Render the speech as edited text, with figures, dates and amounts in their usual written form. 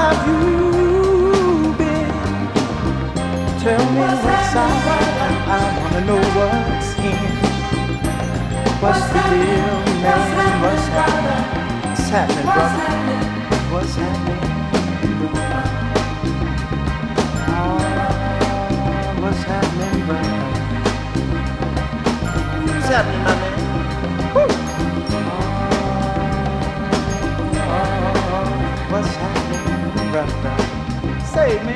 have you been? Tell me what's out. I wanna know what's in. What's the deal, man? What's happening? What's happening, brother? What's happening? What's happening, brother? What's happening, my man? Woo! What's happening, brother? Say, man.